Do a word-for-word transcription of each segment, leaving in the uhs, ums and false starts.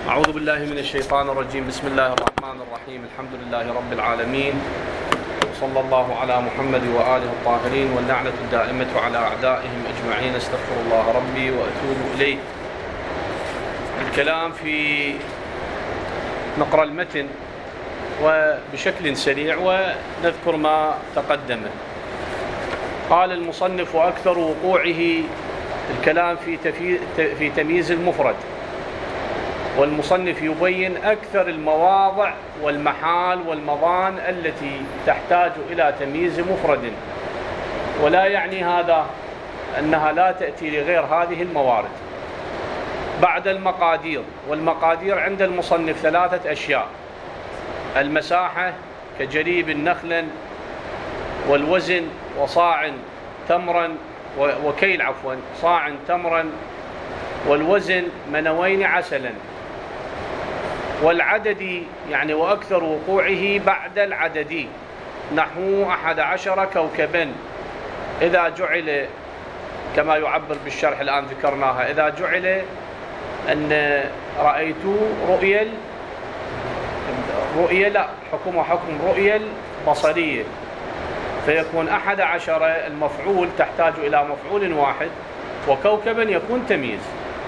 أعوذ بالله من الشيطان الرجيم. بسم الله الرحمن الرحيم. الحمد لله رب العالمين، وصلى الله على محمد وآله الطاهرين، واللعنة الدائمة على أعدائهم أجمعين. استغفر الله ربي وأتوب إليه. الكلام في نقرأ المتن وبشكل سريع ونذكر ما تقدم. قال المصنف: وأكثر وقوعه الكلام في في تمييز المفرد، والمصنف يبين أكثر المواضع والمحال والمضان التي تحتاج إلى تمييز مفرد، ولا يعني هذا أنها لا تأتي لغير هذه الموارد. بعد المقادير، والمقادير عند المصنف ثلاثة أشياء: المساحة كجريب نخلا، والوزن وصاع تمرا وكيل عفوا صاع تمرا، والوزن منوين عسلا. والعدد يعني وأكثر وقوعه بعد العدد، نحو أحد عشر كوكبا إذا جعل كما يعبر بالشرح الآن ذكرناها، إذا جعل أن رأيت رؤيا رؤيا لا حكم حكم رؤيا بصرية، فيكون أحد عشر المفعول تحتاج إلى مفعول واحد، وكوكبا يكون تمييز.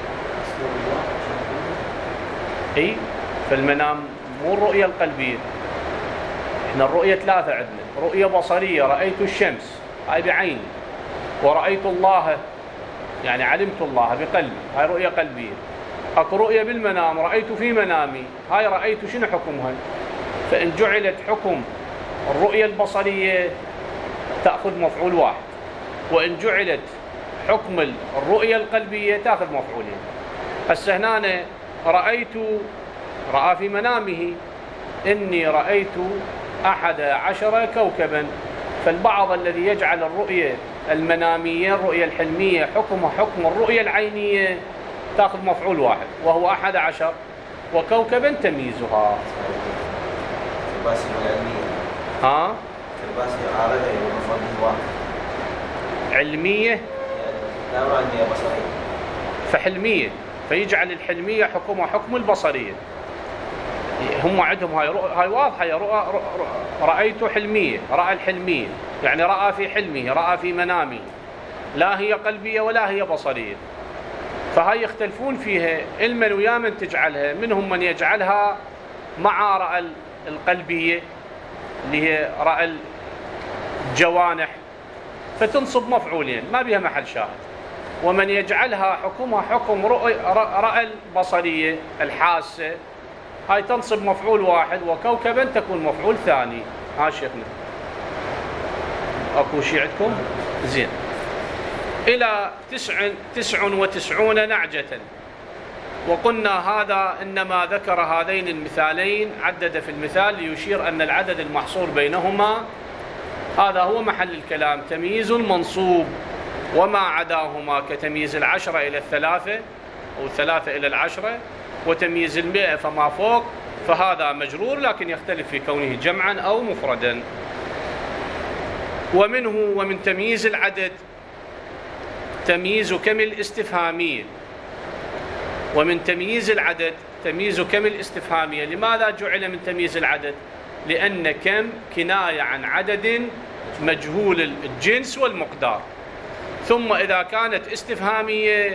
أي في المنام، مو الرؤية القلبية. إحنا الرؤية ثلاثة عندنا: رؤية بصرية رأيت الشمس هاي بعيني، ورأيت الله يعني علمت الله بقلبي، هاي رؤية قلبية. أكو رؤية بالمنام رأيت في منامي، هاي رأيت شنو حكمها؟ فإن جعلت حكم الرؤية البصرية تأخذ مفعول واحد، وإن جعلت حكم الرؤية القلبية تأخذ مفعولين. هسه هنا رأيت، رأى في منامه إني رأيت أحد عشر كوكبا، فالبعض الذي يجعل الرؤية المنامية الرؤية الحلمية حكمها حكم الرؤية العينية تأخذ مفعول واحد وهو أحد عشر، وكوكبا تمييزها. ها؟ علمية فحلمية، فيجعل الحلمية حكمها حكم البصرية. هم عندهم هاي هاي واضحة، يا رؤى رأيت حلمية، رأى الحلمية يعني رأى في حلمه، رأى في منامه، لا هي قلبية ولا هي بصرية. فهاي يختلفون فيها علما ويا من تجعلها. منهم من يجعلها مع رأى القلبية اللي هي رأى الجوانح، فتنصب مفعولين ما بها محل شاهد. ومن يجعلها حكمها حكم رأى البصرية الحاسة، هاي تنصب مفعول واحد، وكوكبا تكون مفعول ثاني. ها شيخنا اكو شيء عندكم؟ زين. إلى تسع تسع وتسعون نعجة، وقلنا هذا إنما ذكر هذين المثالين، عدد في المثال ليشير أن العدد المحصور بينهما هذا هو محل الكلام: تمييز منصوب، وما عداهما كتمييز العشرة إلى الثلاثة أو الثلاثة إلى العشرة، وتمييز المئة فما فوق، فهذا مجرور لكن يختلف في كونه جمعا أو مفردا. ومنه ومن تمييز العدد تمييز كم الاستفهامية. ومن تمييز العدد تمييز كم الاستفهامية. لماذا جعل من تمييز العدد؟ لأن كم كناية عن عدد مجهول الجنس والمقدار، ثم إذا كانت استفهامية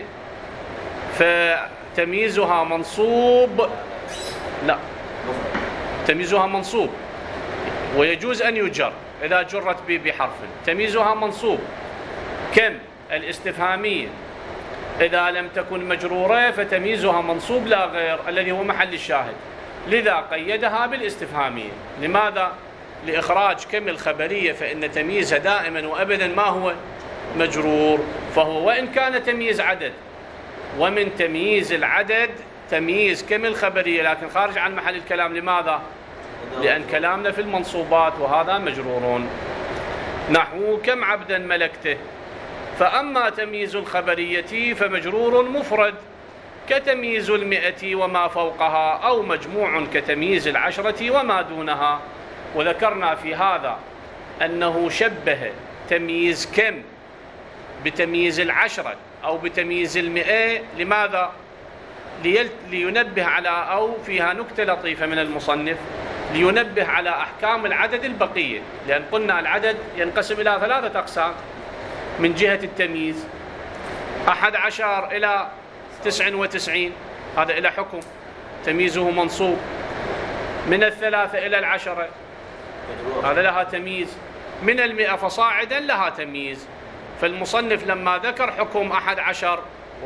فتمييزها منصوب، لا تمييزها منصوب، ويجوز أن يجر إذا جرت بحرف. تمييزها منصوب كم الاستفهامية، إذا لم تكن مجرورة فتمييزها منصوب لا غير، الذي هو محل الشاهد. لذا قيدها بالاستفهامية. لماذا؟ لإخراج كم الخبرية، فإن تمييزها دائما وأبدا ما هو مجرور، فهو وإن كان تمييز عدد. ومن تمييز العدد تمييز كم الخبرية، لكن خارج عن محل الكلام. لماذا؟ لأن كلامنا في المنصوبات وهذا مجرورون. نحو كم عبدا ملكته. فأما تمييز الخبرية فمجرور مفرد كتمييز المئة وما فوقها، أو مجموع كتمييز العشرة وما دونها. وذكرنا في هذا أنه شبه تمييز كم بتمييز العشرة أو بتمييز المئة. لماذا؟ لينبه على، أو فيها نكتة لطيفة من المصنف لينبه على أحكام العدد البقية، لأن قلنا العدد ينقسم إلى ثلاثة أقسام من جهة التمييز: أحد عشر إلى تسع وتسعين، هذا إلى حكم تمييزه منصوب. من الثلاثة إلى العشرة هذا لها تمييز. من المئة فصاعدا لها تمييز. فالمصنف لما ذكر حكم أحد عشر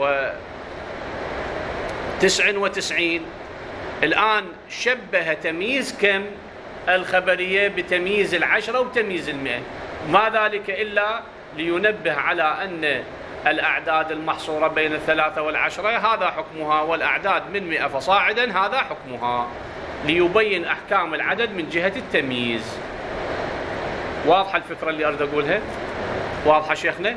وتسع وتسعين الآن شبه تمييز كم الخبرية بتمييز العشرة وتمييز المئة، ما ذلك إلا لينبه على أن الأعداد المحصورة بين الثلاثة والعشرة هذا حكمها، والأعداد من مئة فصاعدا هذا حكمها، ليبين أحكام العدد من جهة التمييز. واضحة الفكرة اللي أريد أقولها؟ واضحة شيخنا؟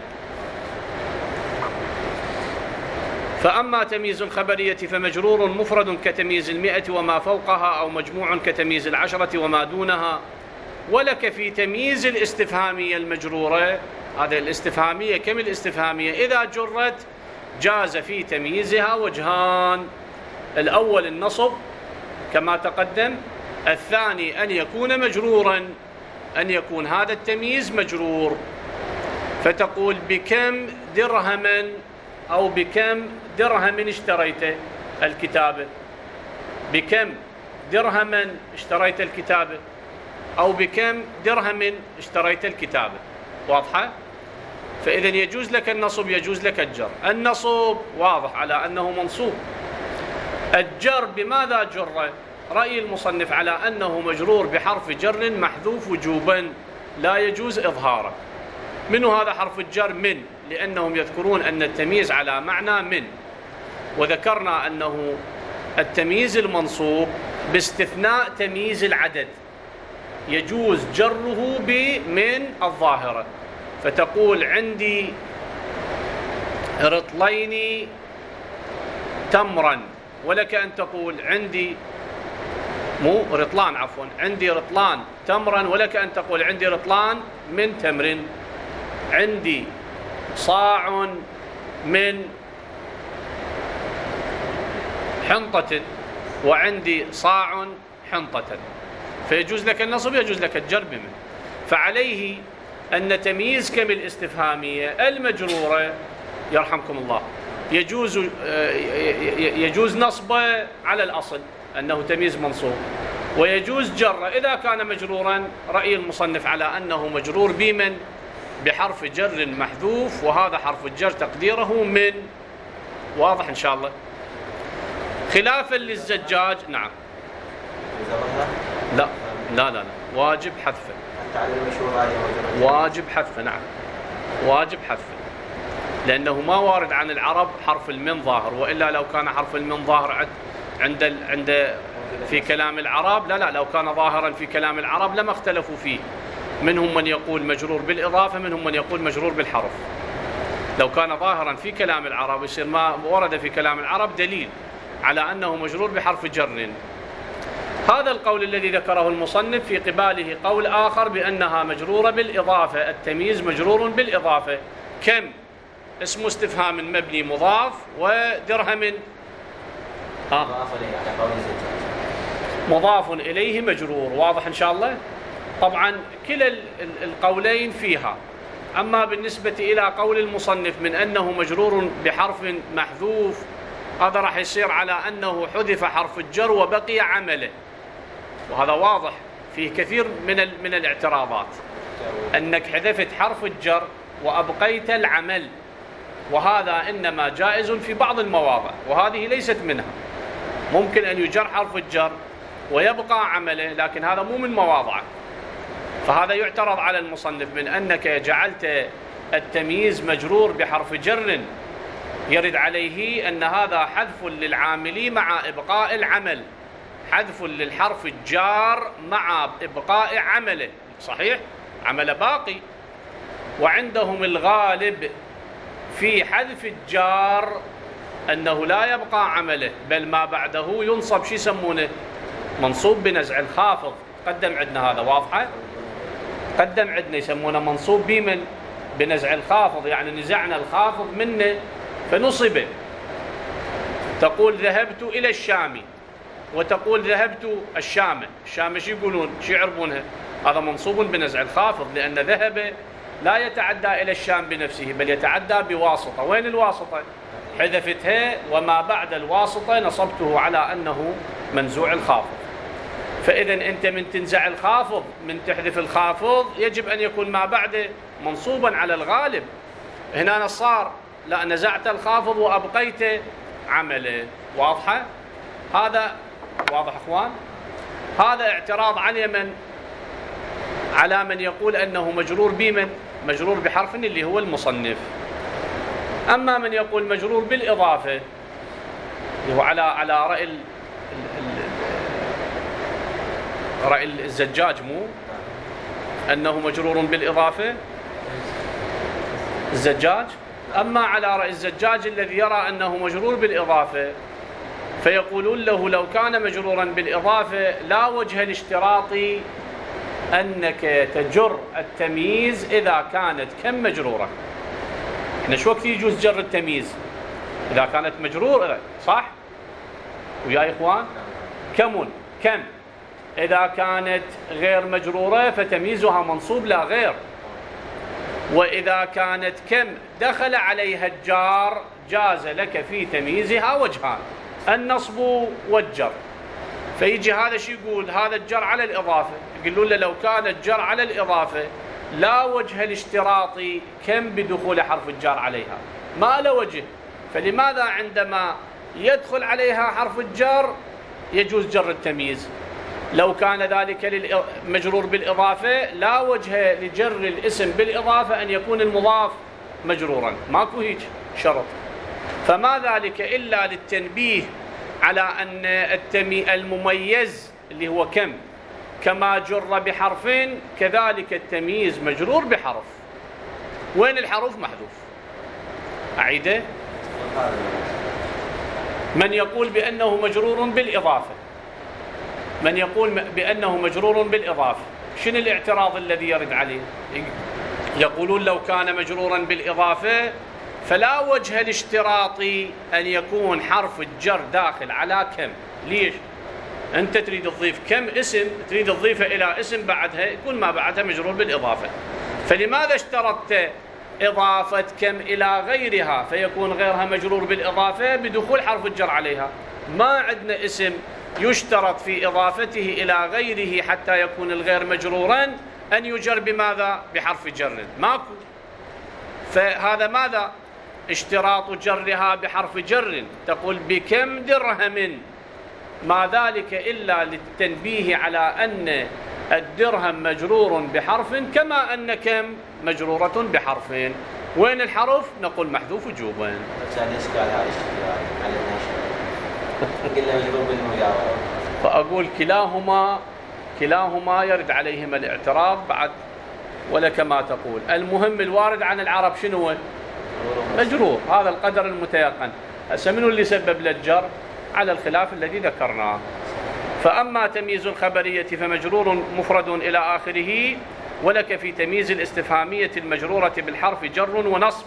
فأما تمييز الخبرية فمجرور مفرد كتمييز المئة وما فوقها، أو مجموع كتمييز العشرة وما دونها. ولك في تمييز الاستفهامية المجرورة، هذه الاستفهامية كم الاستفهامية إذا جرت جاز في تمييزها وجهان: الأول النصب كما تقدم، الثاني أن يكون مجرورا، أن يكون هذا التمييز مجرور. فتقول بكم درهما، أو بكم درهم اشتريت الكتابة، بكم درهما اشتريت الكتابة، أو بكم درهم اشتريت الكتابة. واضحة؟ فإذا يجوز لك النصب يجوز لك الجر. النصب واضح على أنه منصوب. الجر بماذا جر؟ رأي المصنف على أنه مجرور بحرف جر محذوف وجوبا لا يجوز إظهاره. منه هذا حرف الجر من، لأنهم يذكرون أن التمييز على معنى من، وذكرنا أنه التمييز المنصوب باستثناء تمييز العدد يجوز جره بمن الظاهرة. فتقول عندي رطلين تمرا، ولك أن تقول عندي مو رطلان عفوا عندي رطلان تمرا، ولك أن تقول عندي رطلان من تمر. عندي صاع من حنطة، وعندي صاع حنطة. فيجوز لك النصب يجوز لك الجر بمن. فعليه أن تمييز كم الاستفهامية المجرورة يرحمكم الله يجوز يجوز نصبه على الأصل أنه تمييز منصوب، ويجوز جره إذا كان مجرورا. رأي المصنف على أنه مجرور بمن بحرف جر محذوف، وهذا حرف الجر تقديره من. واضح إن شاء الله؟ خلافا للزجاج. نعم. لا لا لا, لا. واجب حذفه. واجب حذفه. نعم واجب حذفه، لأنه ما وارد عن العرب حرف المن ظاهر، وإلا لو كان حرف المن ظاهر عند عند في كلام العرب لا لا لو كان ظاهرا في كلام العرب لما اختلفوا فيه. منهم من يقول مجرور بالإضافة، منهم من يقول مجرور بالحرف. لو كان ظاهرا في كلام العرب يصير ما ورد في كلام العرب دليل على أنه مجرور بحرف جر. هذا القول الذي ذكره المصنف في قباله قول آخر بأنها مجرورة بالإضافة. التمييز مجرور بالإضافة. كم اسم استفهام مبني مضاف، ودرهم آه. مضاف إليه مجرور. واضح إن شاء الله؟ طبعا كلا القولين فيها. أما بالنسبة إلى قول المصنف من أنه مجرور بحرف محذوف، هذا راح يصير على أنه حذف حرف الجر وبقي عمله، وهذا واضح فيه كثير من من الاعتراضات، أنك حذفت حرف الجر وأبقيت العمل، وهذا إنما جائز في بعض المواضع، وهذه ليست منها. ممكن أن يجر حرف الجر ويبقى عمله، لكن هذا مو من مواضعه. فهذا يعترض على المصنف من أنك جعلت التمييز مجرور بحرف جر يرد عليه أن هذا حذف للعامل مع إبقاء العمل، حذف للحرف الجار مع إبقاء عمله. صحيح؟ عمل باقي. وعندهم الغالب في حذف الجار أنه لا يبقى عمله، بل ما بعده ينصب. شو يسمونه؟ منصوب بنزع الخافض. قدم عندنا هذا. واضحة؟ قدم عندنا يسمونه منصوب بمن؟ بنزع الخافض، يعني نزعنا الخافض منه فنصبه. تقول ذهبت إلى الشام، وتقول ذهبت الشام. الشام شو يقولون؟ شو يعربونها؟ هذا منصوب بنزع الخافض، لأن ذهب لا يتعدى إلى الشام بنفسه بل يتعدى بواسطة. وين الواسطة؟ حذفتها، وما بعد الواسطة نصبته على أنه منزوع الخافض. فإذا أنت من تنزع الخافض، من تحذف الخافض، يجب أن يكون ما بعده منصوبا على الغالب. هنا صار لا، نزعت الخافض وأبقيت عمله. واضحة؟ هذا واضح أخوان؟ هذا اعتراض على من؟ على من يقول أنه مجرور بمن؟ مجرور بحرف اللي هو المصنف. أما من يقول مجرور بالإضافة اللي هو على على رأي ال رأي الزجاج، مو أنه مجرور بالإضافة الزجاج. أما على رأي الزجاج الذي يرى أنه مجرور بالإضافة، فيقولون له لو كان مجرورا بالإضافة لا وجه الاشتراط أنك تجر التمييز إذا كانت كم مجرورة. إحنا شو وقت يجوز جر التمييز؟ إذا كانت مجرورة، صح؟ ويا إخوان؟ كم كم إذا كانت غير مجرورة فتمييزها منصوب لا غير. وإذا كانت كم دخل عليها الجار جاز لك في تمييزها وجهان، النصب والجر. فيجي هذا شو يقول؟ هذا الجر على الإضافة، يقولون له لو كان الجر على الإضافة لا وجه الاشتراط كم بدخول حرف الجار عليها، ما له وجه. فلماذا عندما يدخل عليها حرف الجر يجوز جر التمييز؟ لو كان ذلك مجرور بالإضافة لا وجه لجر الاسم بالإضافة أن يكون المضاف مجرورا، ماكو هيك شرط. فما ذلك إلا للتنبيه على أن التمي المميز اللي هو كم كما جر بحرف كذلك التمييز مجرور بحرف. وين الحرف؟ محذوف. أعيده. من يقول بأنه مجرور بالإضافة، من يقول بأنه مجرور بالإضافة، شنو الاعتراض الذي يرد عليه؟ يقولون لو كان مجرورا بالإضافة فلا وجه الاشتراط أن يكون حرف الجر داخل على كم. ليش؟ أنت تريد تضيف كم اسم، تريد تضيفه إلى اسم بعدها يكون ما بعدها مجرور بالإضافة. فلماذا اشترطت إضافة كم إلى غيرها فيكون غيرها مجرور بالإضافة بدخول حرف الجر عليها؟ ما عندنا اسم يشترط في إضافته إلى غيره حتى يكون الغير مجرورا أن يجر بماذا؟ بحرف جر، ماكو. فهذا ماذا؟ اشتراط جرها بحرف جر. تقول بكم درهم، ما ذلك إلا للتنبيه على أن الدرهم مجرور بحرف كما أن كم مجرورة بحرفين. وين الحرف؟ نقول محذوف وجوبا. فأقول كلاهما كلاهما يرد عليهما الاعتراض بعد ولا كما تقول. المهم الوارد عن العرب شنو هو؟ مجرور، هذا القدر المتيقن. هسه منو اللي سبب للجر؟ على الخلاف الذي ذكرناه. فأما تمييز الخبرية فمجرور مفرد إلى آخره، ولك في تمييز الاستفهامية المجرورة بالحرف جر ونصب،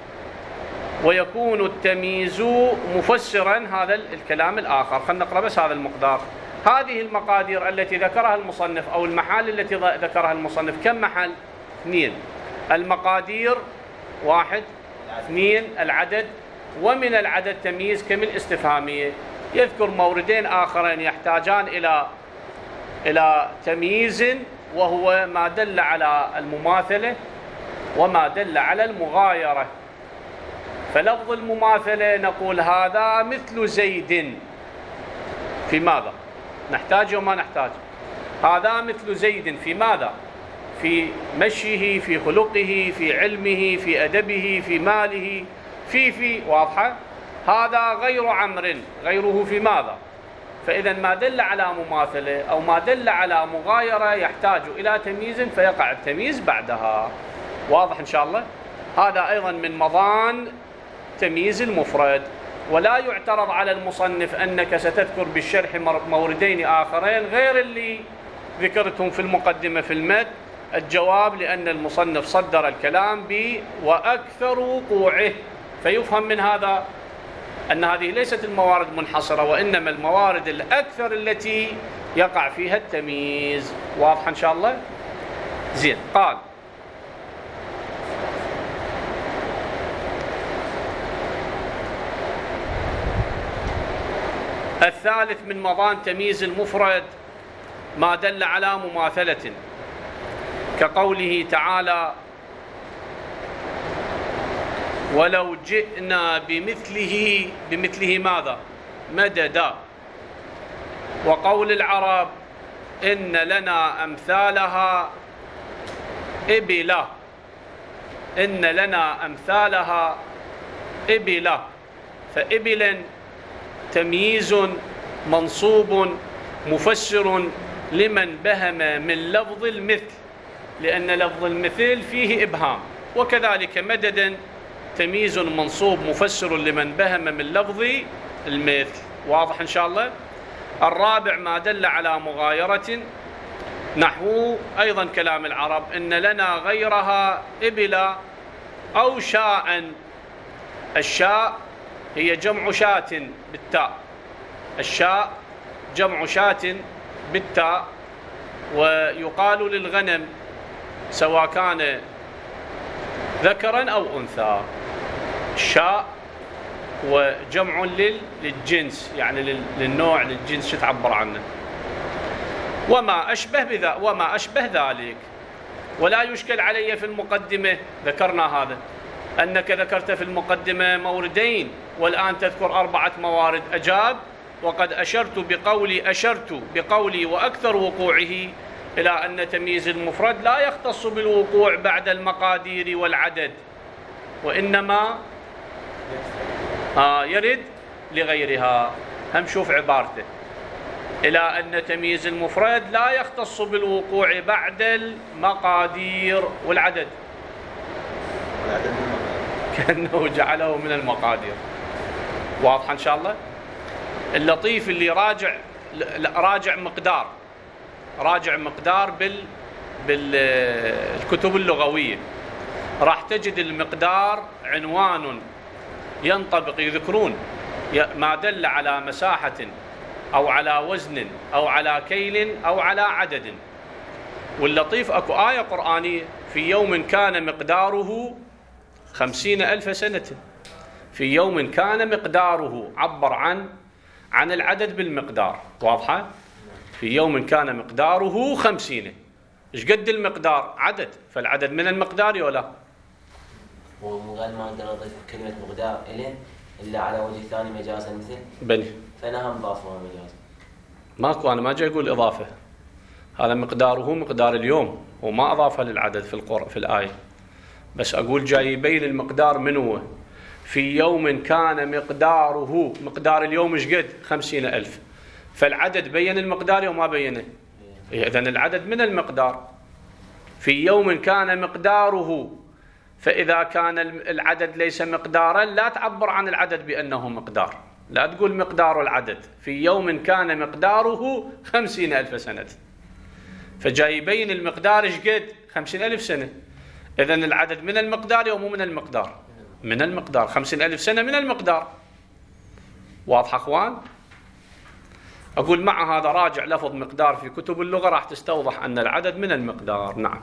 ويكون التمييز مفسرا. هذا الكلام الآخر. خلينا نقرأ بس هذا المقدار. هذه المقادير التي ذكرها المصنف أو المحال التي ذكرها المصنف كم محل؟ اثنين. المقادير واحد، اثنين العدد، ومن العدد تمييز كم الاستفهامية. يذكر موردين آخرين يحتاجان إلى إلى تمييز، وهو ما دل على المماثلة وما دل على المغايرة. فلفظ المماثلة نقول هذا مثل زيد في ماذا؟ نحتاج وما نحتاج. هذا مثل زيد في ماذا؟ في مشيه، في خلقه، في علمه، في أدبه، في ماله، في في واضحة. هذا غير عمرو، غيره في ماذا؟ فإذا ما دل على مماثلة أو ما دل على مغايرة يحتاج إلى تمييز فيقع التمييز بعدها. واضح إن شاء الله؟ هذا أيضا من مضان تمييز المفرد. ولا يعترض على المصنف أنك ستذكر بالشرح موردين آخرين غير اللي ذكرتهم في المقدمة في المد. الجواب لأن المصنف صدر الكلام ب وأكثر وقوعه، فيفهم من هذا أن هذه ليست الموارد منحصرة، وإنما الموارد الأكثر التي يقع فيها التمييز. واضح إن شاء الله؟ زين. قال الثالث من مضان تمييز المفرد ما دل على مماثلة، كقوله تعالى ولو جئنا بمثله بمثله ماذا؟ مددا. وقول العرب إن لنا أمثالها إبلا، إن لنا أمثالها إبلا. فإبلا تمييز منصوب مفسر لمن بهم من لفظ المثل، لأن لفظ المثل فيه إبهام. وكذلك مددا تمييز منصوب مفسر لمن بهم من لفظ المثل. واضح إن شاء الله؟ الرابع ما دل على مغايرة، نحو أيضا كلام العرب إن لنا غيرها إبلا أو شاء. الشاء هي جمع شاة بالتاء، الشاء جمع شاة بالتاء. ويقال للغنم سواء كان ذكرا أو أنثى. الشاء وجمع للجنس، يعني للنوع، للجنس، شو تعبر عنه. وما أشبه بذا وما أشبه ذلك. ولا يشكل علي في المقدمة، ذكرنا هذا، أنك ذكرت في المقدمة موردين والآن تذكر أربعة موارد. أجاب وقد أشرت بقولي أشرت بقولي وأكثر وقوعه إلى أن تمييز المفرد لا يختص بالوقوع بعد المقادير والعدد، وإنما آه يرد لغيرها. هم شوف عبارته، إلى أن تمييز المفرد لا يختص بالوقوع بعد المقادير والعدد، كأنه جعله من المقادير. واضح إن شاء الله؟ اللطيف اللي راجع راجع مقدار راجع مقدار بال بالكتب اللغوية، راح تجد المقدار عنوان ينطبق، يذكرون ما دل على مساحة أو على وزن أو على كيل أو على عدد. واللطيف أكو آية قرآنية في يوم كان مقداره خمسين ألف سنة. في يوم كان مقداره عبر عن عن العدد بالمقدار. واضحة؟ في يوم كان مقداره خمسين. إيش قد المقدار؟ عدد، فالعدد من المقدار ولا؟ وقال ما أقدر أضيف كلمة مقدار إليه إلا على وجه ثاني مجازا مثل بني، فأنا هم ضافها مجازا. ماكو، أنا ما جاي أقول إضافة. هذا مقداره مقدار اليوم، وما أضافه للعدد في القرآن في الآية، بس أقول جاي يبين المقدار من هو. في يوم كان مقداره، مقدار اليوم إيش قد؟ خمسين ألف. فالعدد بين المقدار وما بينه، إذن العدد من المقدار. في يوم كان مقداره، فإذا كان العدد ليس مقدارا لا تعبر عن العدد بأنه مقدار، لا تقول مقدار العدد. في يوم كان مقداره خمسين ألف سنة، فجاي يبين المقدار إيش قد؟ خمسين ألف سنة. إذن العدد من المقدار ومو من المقدار؟ من المقدار. خمسين ألف سنة من المقدار. واضح أخوان؟ أقول مع هذا راجع لفظ مقدار في كتب اللغة راح تستوضح أن العدد من المقدار. نعم.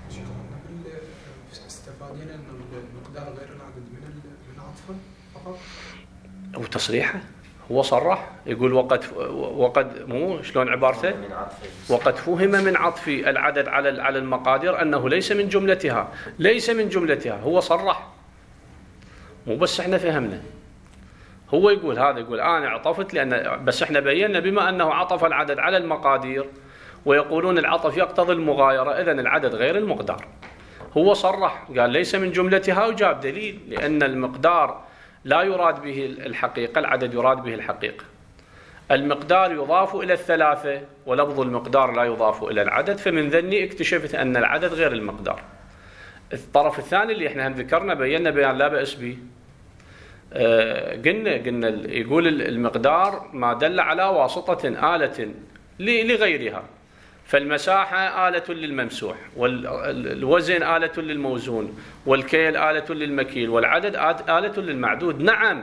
استفادنا أن المقدار غير العدد من من عطفا فقط. أو تصريحه، هو صرح يقول وقد وقد مو شلون عبارته؟ وقد فهم من عطف العدد على على المقادير أنه ليس من جملتها، ليس من جملتها. هو صرح، مو بس احنا فهمنا. هو يقول هذا، يقول أنا عطفت لأن بس احنا بينا بما أنه عطف العدد على المقادير، ويقولون العطف يقتضي المغايرة، إذن العدد غير المقدار. هو صرح قال ليس من جملتها، وجاب دليل لأن المقدار لا يراد به الحقيقة، العدد يراد به الحقيقة. المقدار يضاف إلى الثلاثة ولفظ المقدار لا يضاف إلى العدد، فمن ذني اكتشفت أن العدد غير المقدار. الطرف الثاني اللي احنا هم ذكرنا بينا بيان لا بأس به. آه قلنا قلنا يقول المقدار ما دل على واسطة آلة لغيرها، فالمساحة آلة للممسوح، والوزن آلة للموزون، والكيل آلة للمكيل، والعدد آلة للمعدود. نعم،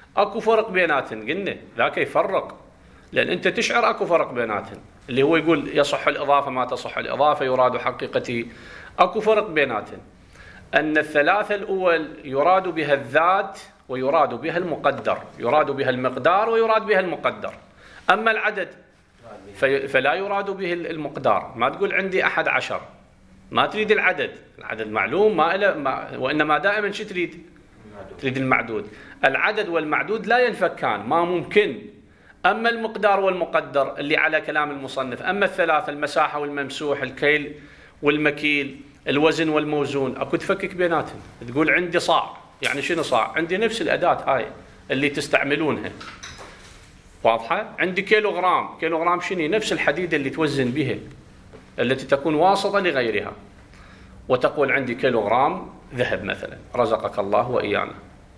اكو فرق بيناتن، قلنا ذاك يفرق، لان انت تشعر اكو فرق بيناتن، اللي هو يقول يصح الاضافه ما تصح الاضافه يراد حقيقته، اكو فرق بيناتن. ان الثلاثه الاول يراد بها الذات ويراد بها المقدر، يراد بها المقدار ويراد بها المقدر. اما العدد فلا يراد به المقدار، ما تقول عندي أحد عشر، ما تريد العدد، العدد معلوم ما إله ما، وإنما دائما شو تريد؟ تريد المعدود. العدد والمعدود لا ينفكان، ما ممكن. أما المقدار والمقدر اللي على كلام المصنف، أما الثلاثة المساحة والممسوح، الكيل والمكيل، الوزن والموزون، أكو تفكك بيناتهم. تقول عندي صاع، يعني شنو صاع؟ عندي نفس الأداة هاي اللي تستعملونها، واضحة؟ عندي كيلوغرام، كيلوغرام شنو؟ نفس الحديدة اللي توزن بها، التي تكون واسطة لغيرها، وتقول عندي كيلوغرام ذهب مثلا، رزقك الله وإيانا.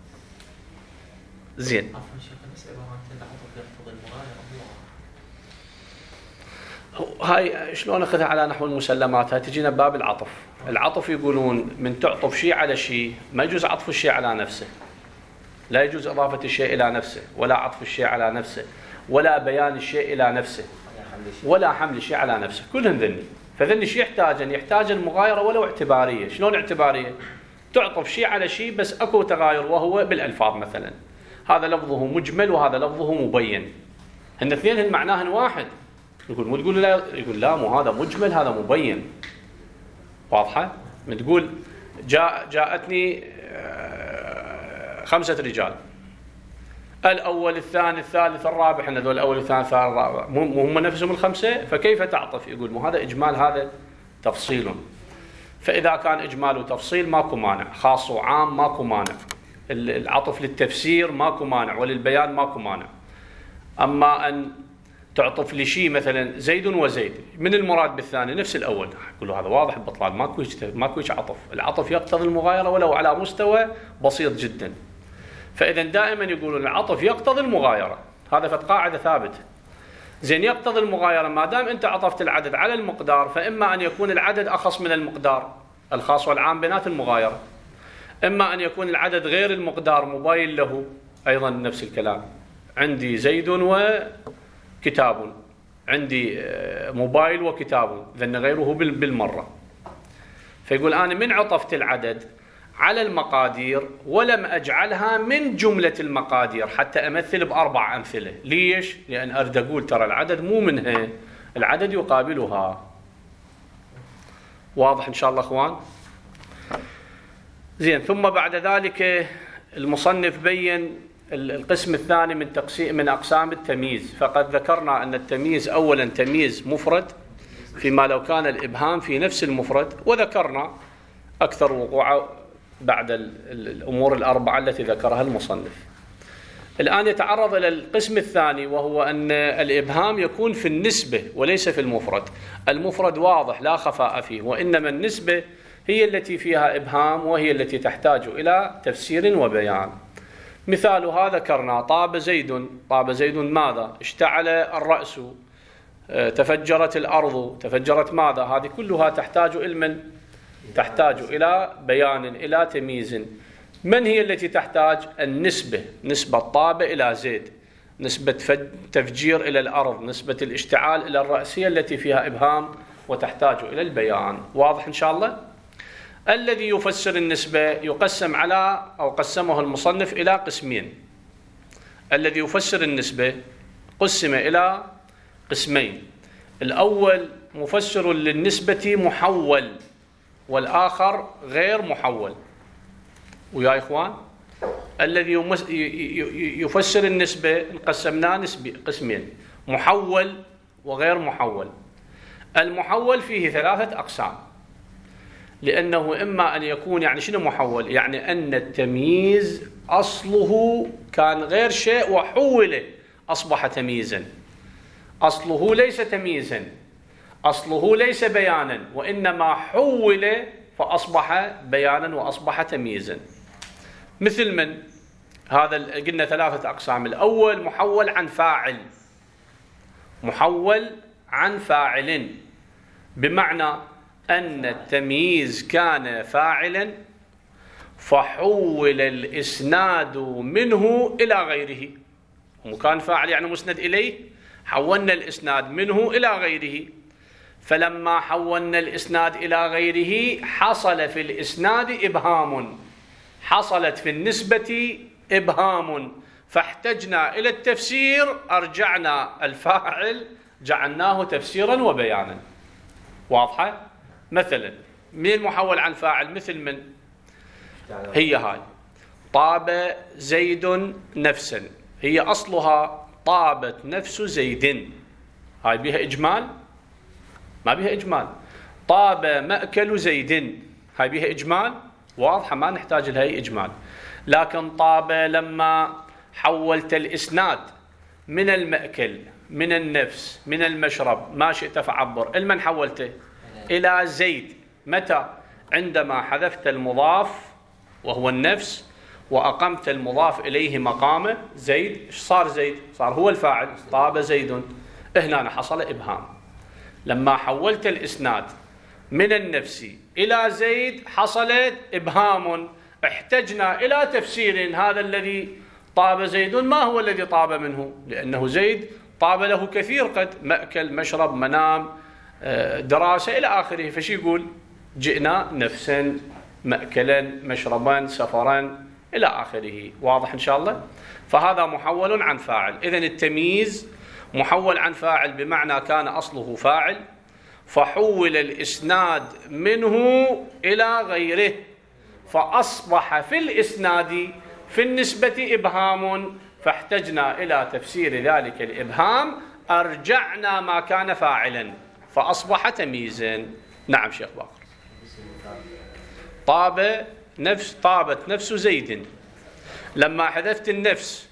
زين. هاي شلون اخذها على نحو المسلمات؟ هاي تجينا بباب العطف. العطف يقولون من تعطف شيء على شيء ما يجوز عطف الشيء على نفسه، لا يجوز إضافة الشيء إلى نفسه، ولا عطف الشيء على نفسه، ولا بيان الشيء إلى نفسه، ولا حمل الشيء على نفسه، كلهم ذني. فذني شيء يحتاج أن يحتاج المغايرة ولو اعتبارية. شلون اعتبارية؟ تعطف شيء على شيء بس أكو تغاير، وهو بالألفاظ مثلا، هذا لفظه مجمل وهذا لفظه مبين، هن الاثنين معناهن واحد. يقول مو تقول لا، يقول لا مو هذا مجمل هذا مبين، واضحة؟ من تقول جاء جاءتني خمسة رجال، الأول الثاني الثالث الرابع، احنا ذول الأول الثاني الثالث الرابع، مو هم نفسهم الخمسة، فكيف تعطف؟ يقول مو هذا إجمال هذا تفصيل. فإذا كان إجمال وتفصيل ماكو مانع، خاص وعام ماكو مانع، العطف للتفسير ماكو مانع، وللبيان ماكو مانع. أما أن تعطف لشيء مثلا زيد وزيد، من المراد بالثاني نفس الأول، يقول له هذا واضح بطلان، ماكو ماكو عطف. العطف يقتضي المغايرة ولو على مستوى بسيط جدا. فإذا دائما يقولون العطف يقتضي المغايرة، هذا فد قاعدة ثابتة. زين، يقتضي المغايرة ما دام أنت عطفت العدد على المقدار، فإما أن يكون العدد أخص من المقدار، الخاص والعام بينات المغايرة، إما أن يكون العدد غير المقدار مباين له، أيضا نفس الكلام، عندي زيد وكتاب، عندي موبايل وكتاب، ذن غيره بالمرة. فيقول أنا من عطفت العدد على المقادير ولم أجعلها من جملة المقادير، حتى أمثل بأربع أمثلة. ليش؟ لأن أريد أقول ترى العدد مو منها، العدد يقابلها. واضح إن شاء الله أخوان؟ زين. ثم بعد ذلك المصنف بين القسم الثاني من تقسيم من أقسام التمييز. فقد ذكرنا أن التمييز أولا تمييز مفرد، فيما لو كان الإبهام في نفس المفرد، وذكرنا أكثر وقوعا بعد الأمور الأربعة التي ذكرها المصنف. الآن يتعرض إلى القسم الثاني، وهو أن الإبهام يكون في النسبة وليس في المفرد. المفرد واضح لا خفاء فيه، وإنما النسبة هي التي فيها إبهام، وهي التي تحتاج إلى تفسير وبيان. مثالها ذكرنا: طاب زيد. طاب زيد ماذا؟ اشتعل الرأس، تفجرت الأرض، تفجرت ماذا؟ هذه كلها تحتاج إلى تحتاج إلى بيان، إلى تمييز. من هي التي تحتاج؟ النسبة، نسبة طاب إلى زيد، نسبة تفجير إلى الأرض، نسبة الاشتعال إلى الرأس، هي التي فيها إبهام وتحتاج إلى البيان. واضح إن شاء الله؟ الذي يفسر النسبة يقسم على، أو قسمه المصنف إلى قسمين. الذي يفسر النسبة قسم إلى قسمين: الأول مفسر للنسبة محول، والآخر غير محول. ويا إخوان، الذي يفسر النسبة قسمناه قسمين: محول وغير محول. المحول فيه ثلاثة أقسام، لأنه إما أن يكون، يعني شنو محول؟ يعني أن التمييز أصله كان غير شيء وحوله أصبح تمييزا. أصله ليس تمييزا، أصله ليس بيانا، وإنما حول فأصبح بيانا وأصبح تمييزا. مثل من هذا؟ قلنا ثلاثة أقسام. الأول محول عن فاعل، محول عن فاعل، بمعنى أن التمييز كان فاعلا فحول الإسناد منه إلى غيره. وكان فاعل يعني مسند إليه، حولنا الإسناد منه إلى غيره. فلما حولنا الإسناد إلى غيره حصل في الإسناد إبهام، حصلت في النسبة إبهام، فاحتجنا إلى التفسير، أرجعنا الفاعل جعلناه تفسيرا وبيانا. واضحة؟ مثلا من المحول عن فاعل مثل من هي هاي طاب زيد نفسا، هي أصلها طابت نفس زيد، هاي بها إجمال؟ ما بها إجمال. طاب مأكل زيد، هاي بها إجمال؟ واضحة، ما نحتاج لها إجمال. لكن طاب لما حولت الإسناد من المأكل من النفس من المشرب ما شئت فعبر، المن حولته إلى زيد، متى؟ عندما حذفت المضاف وهو النفس وأقمت المضاف إليه مقامه زيد. إيش صار زيد؟ صار هو الفاعل، طاب زيد. هنا حصل إبهام. لما حولت الإسناد من النفس إلى زيد حصلت إبهام، احتجنا إلى تفسير. هذا الذي طاب زيد ما هو الذي طاب منه؟ لأنه زيد طاب له كثير، قد مأكل مشرب منام دراسة إلى آخره. فشي يقول؟ جئنا نفسا مأكلا مشربا سفرا إلى آخره. واضح إن شاء الله؟ فهذا محول عن فاعل. إذن التمييز محول عن فاعل بمعنى كان أصله فاعل فحول الإسناد منه إلى غيره، فأصبح في الإسناد في النسبة إبهام، فاحتجنا إلى تفسير ذلك الإبهام، أرجعنا ما كان فاعلا فأصبح تمييزا. نعم شيخ باقر. طاب نفس طابت نفس زيد، لما حذفت النفس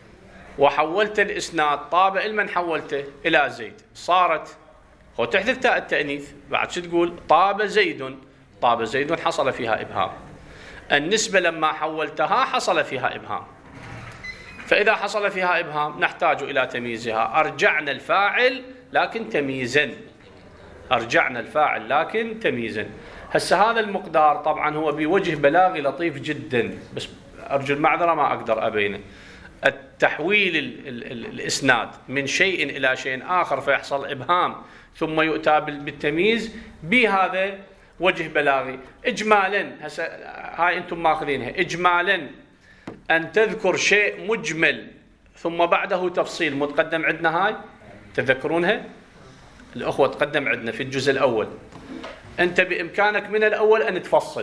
وحولت الإسناد طاب المن حولته إلى زيد، صارت هو تحذف تاء التأنيث، بعد شو تقول؟ طاب زيد، طاب زيد حصل فيها إبهام. النسبة لما حولتها حصل فيها إبهام، فإذا حصل فيها إبهام نحتاج إلى تمييزها، أرجعنا الفاعل لكن تمييزا، أرجعنا الفاعل لكن تمييزا. هسه هذا المقدار طبعا هو بوجه بلاغي لطيف جدا، بس أرجو المعذرة ما أقدر أبينه. التحويل ال ال ال الإسناد من شيء إلى شيء آخر فيحصل إبهام ثم يؤتى بالتمييز، بهذا وجه بلاغي. إجمالا هسه هاي أنتم ماخذينها إجمالا أن تذكر شيء مجمل ثم بعده تفصيل متقدم عندنا، هاي تذكرونها الأخوة تقدم عندنا في الجزء الأول. أنت بإمكانك من الأول أن تفصل،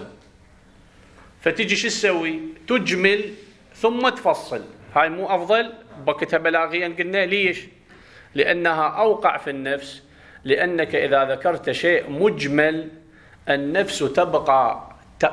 فتجي شو تسوي؟ تجمل ثم تفصل. هاي مو أفضل؟ بكتها بلاغيا قلنا ليش؟ لأنها أوقع في النفس، لأنك إذا ذكرت شيء مجمل النفس تبقى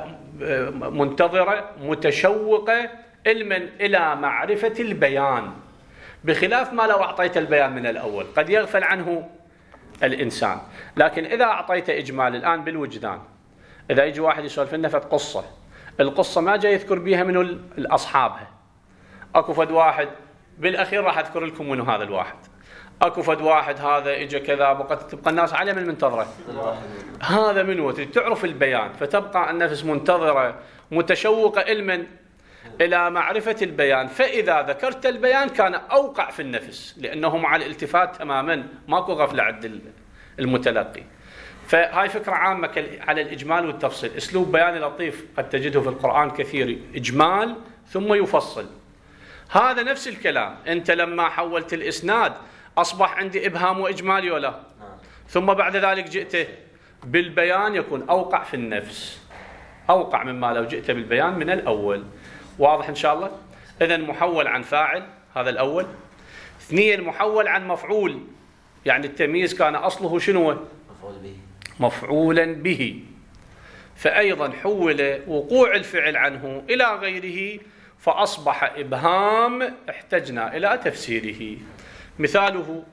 منتظرة متشوقة علما إلى معرفة البيان، بخلاف ما لو أعطيت البيان من الأول قد يغفل عنه الإنسان. لكن إذا أعطيت إجمال الآن بالوجدان، إذا يجي واحد يسولف لنا فت قصة، القصة ما جاي يذكر بيها من الأصحابها، أكو فد واحد بالأخير راح أذكر لكم منه هذا الواحد، أكو فد واحد هذا إجا كذا، بقى تبقى الناس عليه من منتظرة هذا منه، تعرف البيان، فتبقى النفس منتظرة متشوقة علما إلى معرفة البيان. فإذا ذكرت البيان كان أوقع في النفس، لأنه مع الالتفات تماما ماكو غفلة عند المتلقي. فهاي فكرة عامة على الإجمال والتفصيل، أسلوب بياني لطيف قد تجده في القرآن كثير، إجمال ثم يفصل. هذا نفس الكلام، أنت لما حولت الإسناد أصبح عندي إبهام وإجمال ولا؟ ثم بعد ذلك جئت بالبيان يكون أوقع في النفس، أوقع مما لو جئت بالبيان من الأول. واضح إن شاء الله؟ إذن محول عن فاعل هذا الأول. اثنين محول عن مفعول، يعني التمييز كان أصله شنو؟ مفعول به، مفعولا به، فأيضا حول وقوع الفعل عنه إلى غيره فأصبح إبهام، احتجنا إلى تفسيره. مثاله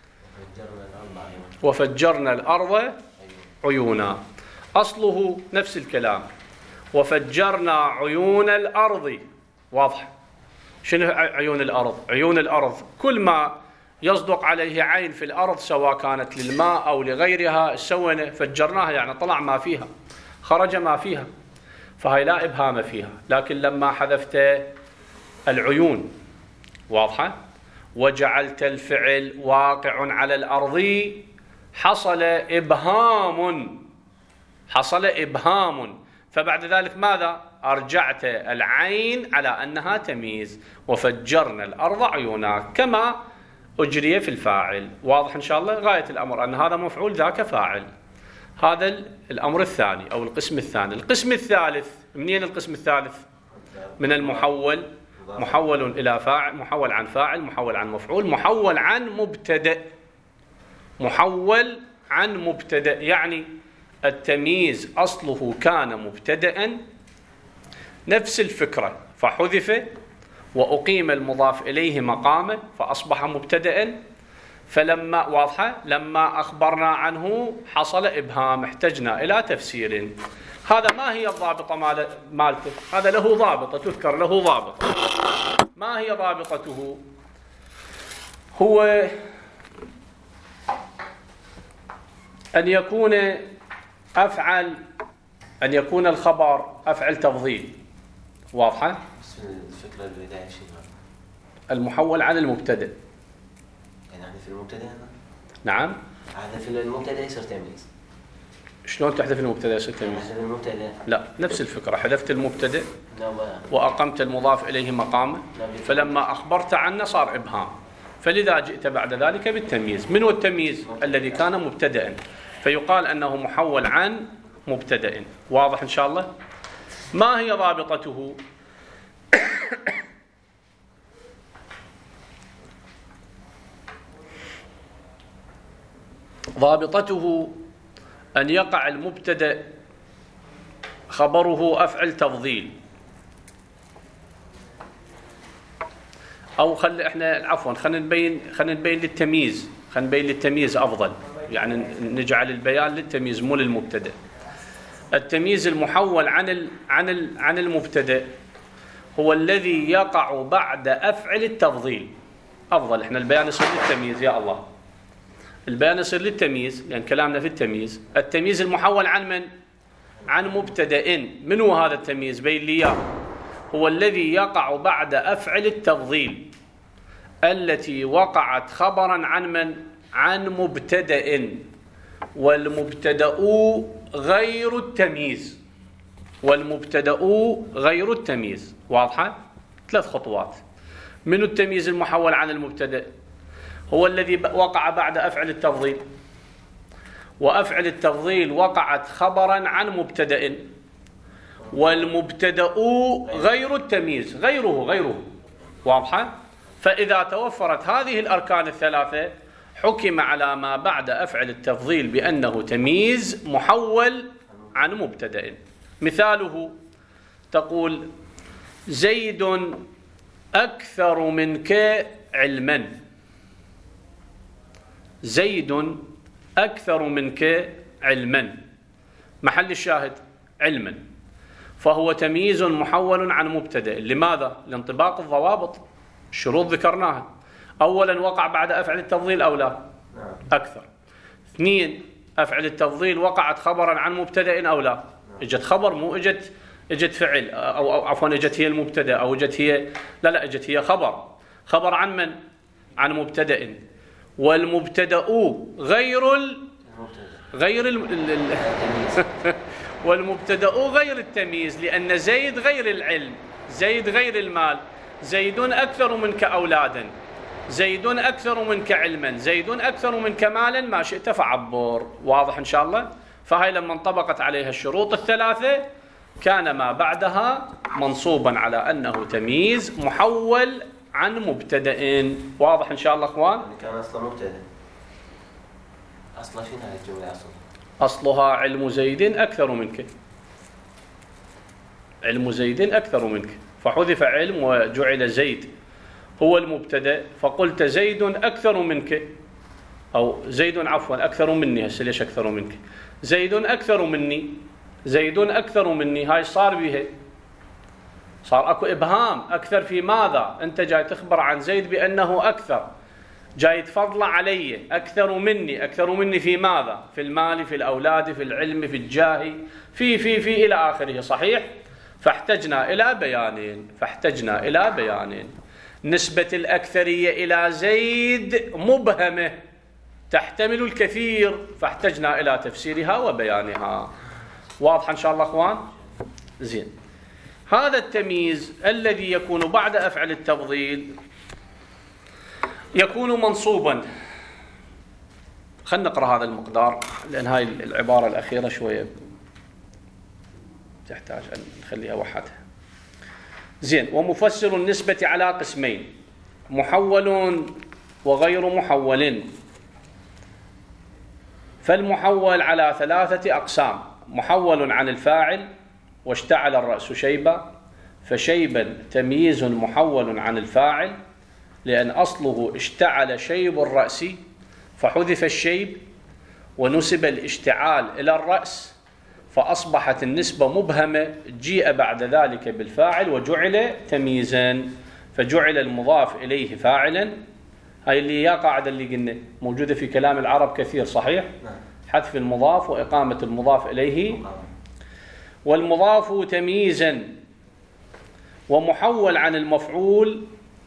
وفجرنا الأرض عيونا، أصله نفس الكلام، وفجرنا عيون الأرض. واضح؟ شنو عيون الأرض؟ عيون الأرض كل ما يصدق عليه عين في الأرض سواء كانت للماء أو لغيرها، سوينا فجرناها يعني طلع ما فيها، خرج ما فيها. فهي لا إبهام فيها. لكن لما حذفت العيون واضحة وجعلت الفعل واقع على الأرض حصل إبهام حصل إبهام فبعد ذلك ماذا؟ أرجعت العين على أنها تمييز وفجرنا الأرض عيونا كما أجري في الفاعل. واضح إن شاء الله؟ غاية الأمر أن هذا مفعول ذاك فاعل. هذا الأمر الثاني أو القسم الثاني. القسم الثالث منين القسم الثالث؟ من المحول، محول إلى فاعل، محول عن فاعل، محول عن مفعول، محول عن مبتدأ. محول عن مبتدأ يعني التمييز أصله كان مبتدأ نفس الفكرة فحذف وأقيم المضاف إليه مقامه فأصبح مبتدأ. فلما واضحة لما أخبرنا عنه حصل إبهام احتجنا إلى تفسير. هذا ما هي الضابطة مالته؟ هذا له ضابطة تذكر له ضابطة. ما هي ضابطته؟ هو أن يكون أفعل أن يكون الخبر أفعل تفضيل. واضحة؟ الفكرة البداية شيء المحول عن المبتدأ. يعني في المبتدأ هنا؟ نعم. هذا في المبتدأ يصير تمييز. شلون تحذف المبتدأ يصير تمييز؟ حذف المبتدأ. لا نفس الفكرة حذفت المبتدأ وأقمت المضاف إليه مقامه فلما أخبرت عنه صار إبهام فلذا جئت بعد ذلك بالتمييز. من هو التمييز؟ الذي كان مبتدأ فيقال أنه محول عن مبتدأ. واضح إن شاء الله؟ ما هي ضابطته؟ ضابطته أن يقع المبتدأ خبره أفعل تفضيل أو خل إحنا عفوا خلينا نبين خلينا نبين للتمييز خلينا نبين للتمييز أفضل يعني نجعل البيان للتمييز مو للمبتدأ. التمييز المحول عن ال عن ال عن المبتدأ هو الذي يقع بعد أفعل التفضيل. أفضل إحنا البيان يصير للتمييز يا الله البيان يصير للتمييز لأن كلامنا في التمييز. التمييز المحول عن من؟ عن مبتدأ. من هو هذا التمييز؟ بين لي إياه. هو الذي يقع بعد أفعل التفضيل التي وقعت خبرا عن من؟ عن مبتدأ والمبتدأ غير التمييز والمبتدأ غير التمييز. واضحة؟ ثلاث خطوات. من التمييز المحول عن المبتدأ؟ هو الذي وقع بعد أفعل التفضيل وأفعل التفضيل وقعت خبرا عن مبتدأ والمبتدأ غير التمييز غيره غيره. واضحة؟ فإذا توفرت هذه الأركان الثلاثة حكم على ما بعد أفعل التفضيل بأنه تمييز محول عن مبتدأ. مثاله تقول زيد أكثر منك علما. زيد أكثر منك علما محل الشاهد علما فهو تمييز محول عن مبتدأ. لماذا؟ لانطباق الضوابط الشروط ذكرناها. أولا وقع بعد أفعل التفضيل أو لا؟ أكثر. اثنين أفعل التفضيل وقعت خبرا عن مبتدأ أو لا؟ اجت خبر مو اجت اجت فعل أو, أو عفوا اجت هي المبتدأ أو اجت هي لا لا اجت هي خبر. خبر عن من؟ عن مبتدأ. والمبتدأ غير ال... غير ال... ال... والمبتدأ غير التمييز لأن زيد غير العلم زيد غير المال. زيد أكثر منك أولادا زيد أكثر منك علما زيد أكثر منك مالا ما شئت فعبر. واضح إن شاء الله؟ فهي لما انطبقت عليها الشروط الثلاثة كان ما بعدها منصوبا على أنه تمييز محول عن مبتدأ. واضح إن شاء الله أخوان؟ كان أصلا مبتدأ. أصلا فين هذه الجملة أصلا؟ أصلها علم زيد أكثر منك. علم زيد أكثر منك فحذف علم وجعل زيد هو المبتدأ فقلت زيد أكثر منك أو زيد عفوا أكثر مني. هسه ليش أكثر منك؟ زيد أكثر مني زيد أكثر مني هاي صار بها صار أكو إبهام. أكثر في ماذا؟ أنت جاي تخبر عن زيد بأنه أكثر جاي تفضل علي أكثر مني. أكثر مني في ماذا؟ في المال في الأولاد في العلم في الجاه في في في إلى آخره. صحيح؟ فاحتجنا إلى بيانين فاحتجنا إلى بيانين نسبة الأكثرية إلى زيد مبهمة تحتمل الكثير، فاحتجنا إلى تفسيرها وبيانها. واضح إن شاء الله أخوان؟ زين. هذا التمييز الذي يكون بعد أفعل التفضيل يكون منصوبا. خلنا نقرأ هذا المقدار لأن هاي العبارة الأخيرة شوية تحتاج أن نخليها وحدها. زين. ومفسر النسبة على قسمين: محول وغير محول. فالمحول على ثلاثة أقسام: محول عن الفاعل واشتعل الرأس شيبا، فشيبا تمييز محول عن الفاعل لأن أصله اشتعل شيب الرأس فحذف الشيب ونسب الاشتعال إلى الرأس فأصبحت النسبة مبهمة، جيء بعد ذلك بالفاعل وجعل تمييزا فجعل المضاف إليه فاعلا. هاي اللي يا قاعدة اللي قلنا موجودة في كلام العرب كثير، صحيح؟ حذف المضاف وإقامة المضاف إليه. والمضاف تمييزا ومحول عن المفعول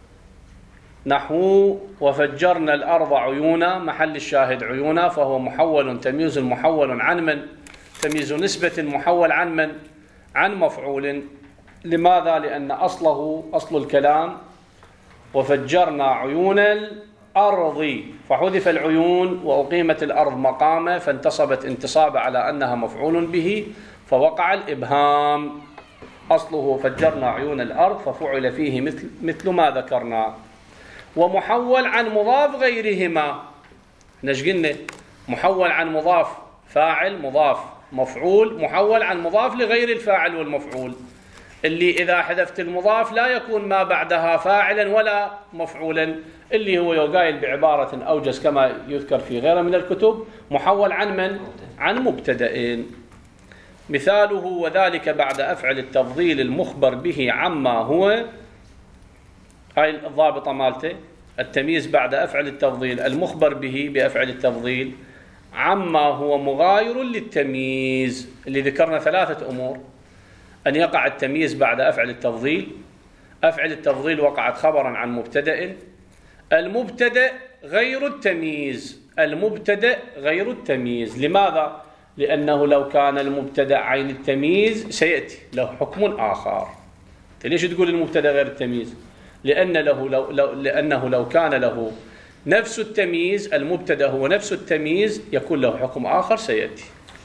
نحو وفجرنا الأرض عيونا، محل الشاهد عيونا، فهو محول تمييز محول عن من؟ تمييز نسبة محول عن من؟ عن مفعول. لماذا؟ لأن أصله أصل الكلام وفجرنا عيون الأرض فحذف العيون وأقيمت الأرض مقامة فانتصبت انتصاب على أنها مفعول به فوقع الإبهام. أصله فجرنا عيون الأرض ففعل فيه مثل, مثل ما ذكرنا. ومحول عن مضاف غيرهما، نش قلنا محول عن مضاف فاعل مضاف مفعول، محول عن مضاف لغير الفاعل والمفعول، اللي إذا حذفت المضاف لا يكون ما بعدها فاعلا ولا مفعولا، اللي هو يقايل بعبارة أوجز كما يذكر في غيره من الكتب محول عن من؟ عن مبتدئين. مثاله: وذلك بعد أفعل التفضيل المخبر به عما هو، هاي الضابطة مالته، التمييز بعد أفعل التفضيل المخبر به بأفعل التفضيل عما هو مغاير للتمييز، اللي ذكرنا ثلاثة أمور: أن يقع التمييز بعد أفعل التفضيل، أفعل التفضيل وقعت خبرا عن مبتدأ، المبتدأ غير التمييز، المبتدأ غير التمييز. لماذا؟ لأنه لو كان المبتدأ عين التمييز سيأتي له حكم آخر. ليش تقول المبتدأ غير التمييز؟ لأن له لو لو لأنه لو كان له نفس التمييز، المبتدأ هو نفس التمييز، يكون له حكم آخر سيأتي.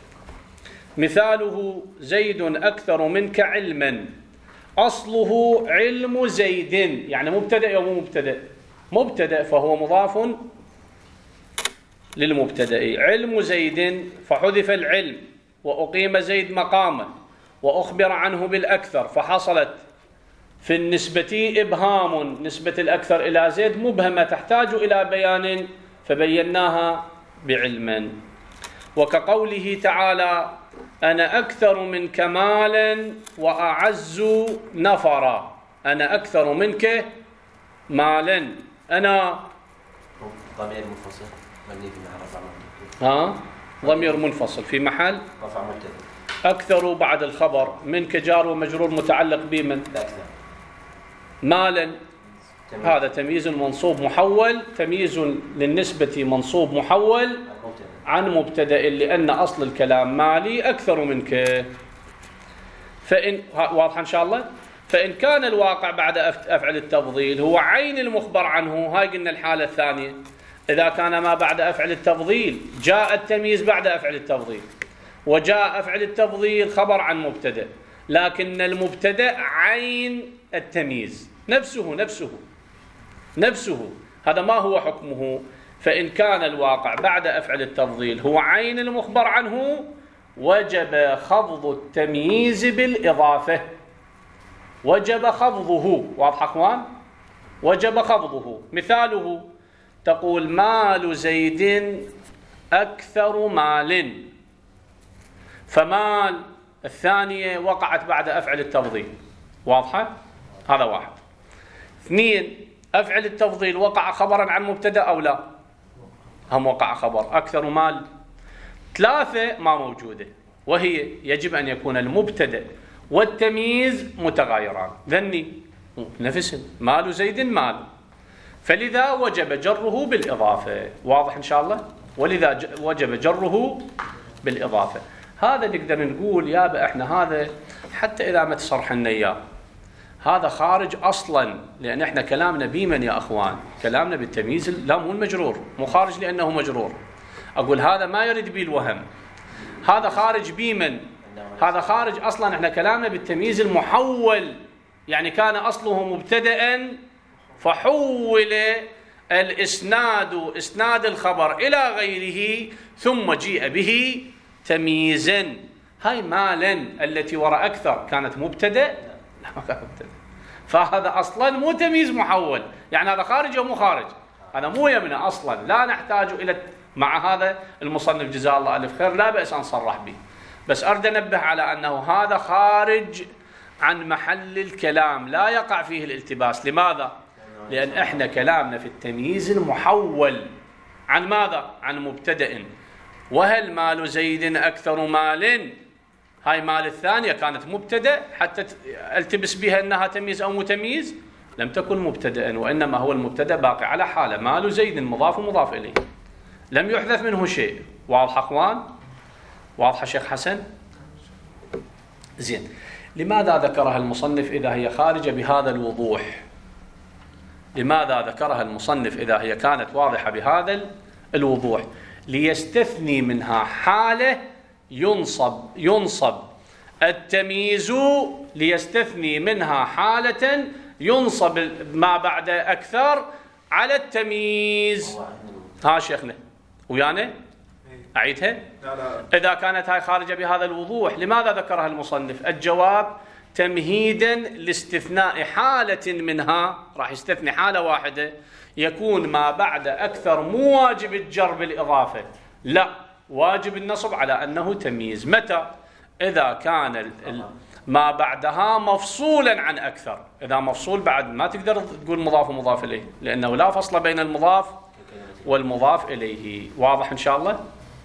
مثاله: زيد أكثر منك علما، أصله علم زيد، يعني مبتدأ أو مو مبتدأ؟ مبتدأ، فهو مضاف للمبتدأ. علم زيد فحذف العلم وأقيم زيد مقامه وأخبر عنه بالأكثر فحصلت في النسبة إبهام، نسبة الأكثر إلى زيد مبهمة تحتاج إلى بيان فبيناها بعلما. وكقوله تعالى: أنا أكثر منك مالا وأعز نفرا، أنا أكثر منك مالا، أنا ضمير منفصل مبني في محل رفع مبتدأ. ها ضمير منفصل في محل رفع مبتدأ. أكثر بعد الخبر، منك جار ومجرور متعلق بمن؟ أكثر. مالا تمييز. هذا تمييز منصوب محول، تمييز للنسبة منصوب محول المبتدأ. عن مبتدأ لأن أصل الكلام مالي أكثر منك. فإن واضح إن شاء الله؟ فإن كان الواقع بعد أفعل التفضيل هو عين المخبر عنه، هاي قلنا الحالة الثانية، إذا كان ما بعد أفعل التفضيل جاء التمييز بعد أفعل التفضيل وجاء أفعل التفضيل خبر عن مبتدأ، لكن المبتدأ عين التمييز نفسه نفسه نفسه هذا ما هو حكمه؟ فإن كان الواقع بعد أفعل التفضيل هو عين المخبر عنه وجب خفض التمييز بالإضافة، وجب خفضه. واضح أخوان؟ وجب خفضه. مثاله: تقول مال زيد أكثر مال، فمال الثانية وقعت بعد أفعل التفضيل، واضحة؟ هذا واحد. اثنين، أفعل التفضيل وقع خبرا عن مبتدأ أو لا؟ هم وقع خبر أكثر مال. ثلاثة ما موجودة، وهي يجب أن يكون المبتدأ والتمييز متغايران، ذني نفسهم، مال زيد مال، فلذا وجب جره بالإضافة. واضح إن شاء الله؟ ولذا وجب جره بالإضافة. هذا نقدر نقول يابا إحنا هذا حتى إذا ما تصرح لنا إياه هذا خارج أصلا، لأن إحنا كلامنا بمن يا أخوان؟ كلامنا بالتمييز، لا مو المجرور، مو خارج لأنه مجرور. أقول هذا ما يرد به الوهم، هذا خارج بمن؟ هذا خارج أصلا، إحنا كلامنا بالتمييز المحول، يعني كان أصله مبتدأ فحول الإسناد إسناد الخبر إلى غيره ثم جيء به تمييزا. هاي مالا التي وراء أكثر كانت مبتدأ؟ لا ما كانت مبتدأ، فهذا أصلا مو تمييز محول، يعني هذا خارج أو مو خارج؟ هذا مو يمنع أصلا، لا نحتاج إلى. مع هذا المصنف جزاه الله ألف خير لا بأس أن صرح به، بس أريد أنبه على أنه هذا خارج عن محل الكلام، لا يقع فيه الالتباس. لماذا؟ لأن إحنا كلامنا في التمييز المحول عن ماذا؟ عن مبتدأ. وهل مال زيد أكثر مال؟ هاي مال الثانية كانت مبتدأ حتى التبس بها أنها تمييز أو متمييز؟ لم تكن مبتدأ، وإنما هو المبتدأ باقي على حاله، مال زيد مضاف ومضاف إليه، لم يحدث منه شيء. واضح أخوان؟ واضح شيخ حسن؟ زين. لماذا ذكرها المصنف إذا هي خارجة بهذا الوضوح؟ لماذا ذكرها المصنف إذا هي كانت واضحة بهذا الوضوح؟ ليستثني منها حالة ينصب ينصب التمييز، ليستثني منها حالة ينصب ما بعد أكثر على التمييز. ها شيخنا ويانا أعيدها؟ إذا كانت هاي خارجة بهذا الوضوح لماذا ذكرها المصنف؟ الجواب تمهيدا لاستثناء حالة منها، راح يستثني حالة واحدة يكون ما بعد أكثر مو واجب الجر بالإضافة، لا واجب النصب على أنه تمييز. متى؟ إذا كان ما بعدها مفصولا عن أكثر. إذا مفصول بعد ما تقدر تقول مضاف ومضاف إليه، لأنه لا فصل بين المضاف والمضاف إليه. واضح إن شاء الله؟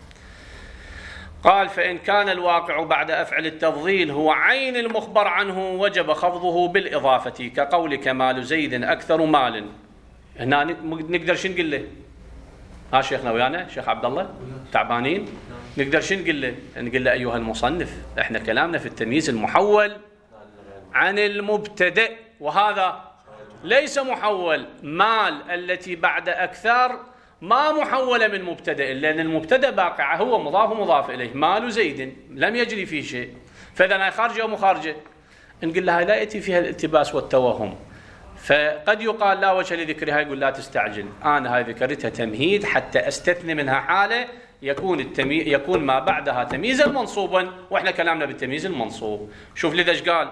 قال فإن كان الواقع بعد أفعل التفضيل هو عين المخبر عنه وجب خفضه بالإضافة، كقولك مال زيد أكثر مال. هنا نقدر شو نقول له؟ ها شيخنا ويانا شيخ عبد الله تعبانين؟ نقدر شو نقول له؟ نقول له أيها المصنف إحنا كلامنا في التمييز المحول عن المبتدأ، وهذا ليس محول. مال التي بعد أكثر ما محولة من مبتدأ، لأن المبتدأ باقع هو مضاف ومضاف إليه، مال زيد لم يجري فيه شيء، فإذا هي خارجة أو مخارجة؟ نقول لها لا يأتي فيها الالتباس والتوهم. فقد يقال لا وجه لذكرها، يقول لا تستعجل، أنا هاي ذكرتها تمهيد حتى أستثني منها حالة يكون التمي... يكون ما بعدها تمييزا منصوبا، وإحنا كلامنا بالتمييز المنصوب. شوف لذا ايش قال؟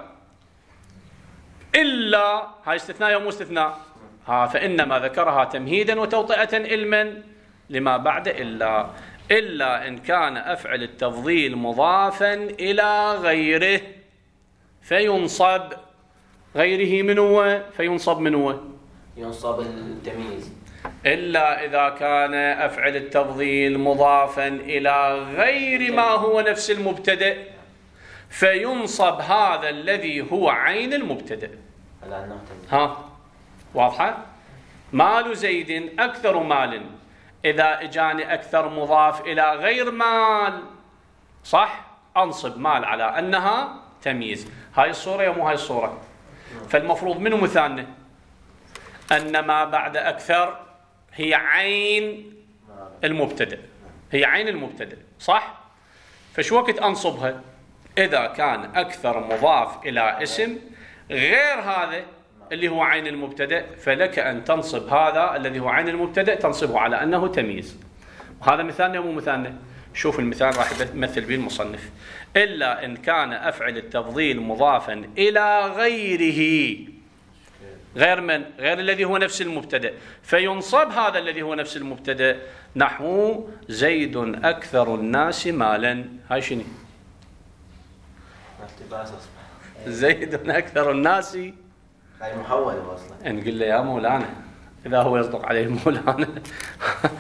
إلا هاي استثناء ومو استثناء؟ ها فإنما ذكرها تمهيدا وتوطئة علما لما بعد إلا إلا إن كان أفعل التفضيل مضافا إلى غيره فينصب. غيره من هو؟ فينصب من هو؟ ينصب التمييز. إلا إذا كان أفعل التفضيل مضافا إلى غير ما هو نفس المبتدأ فينصب هذا الذي هو عين المبتدأ. ها واضحة؟ مال زيد أكثر مال، إذا إجاني أكثر مضاف إلى غير مال صح؟ أنصب مال على أنها تمييز. هاي الصورة يا مو هاي الصورة؟ فالمفروض منه مثالنا أن ما بعد أكثر هي عين المبتدأ، هي عين المبتدأ صح؟ فشو وقت أنصبها؟ إذا كان أكثر مضاف إلى اسم غير هذا اللي هو عين المبتدأ، فلك أن تنصب هذا الذي هو عين المبتدأ تنصبه على أنه تمييز. وهذا مثالنا ومو مثالنا؟ شوف المثال راح يمثل به المصنف. إلا إن كان أفعل التفضيل مضافا إلى غيره، غير من؟ غير الذي هو نفس المبتدأ، فينصب هذا الذي هو نفس المبتدأ نحو زيد أكثر الناس مالا. هاي شنو؟ زيد أكثر الناس هاي محولة أصلا. نقول له يا مولانا إذا هو يصدق عليه مولانا